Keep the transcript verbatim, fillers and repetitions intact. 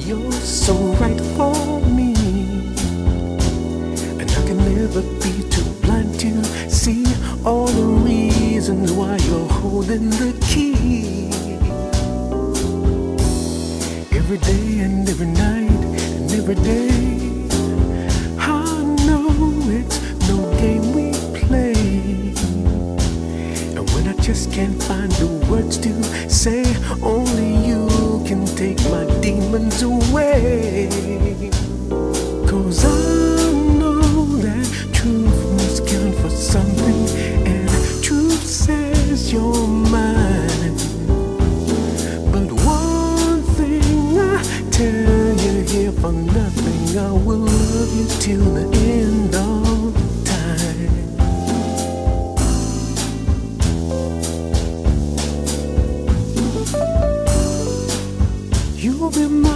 You're so right for me, and I can never be too blind to see all the reasons why you're holding the key. Every day and every night and every day, I know it's no game we play. And when I just can't find the words to say, only you can take my demons away. 'Cause I know that truth must count for something, and truth says you're mine. But one thing I tell you here for nothing, I will love you till the end of time. You'll be mine.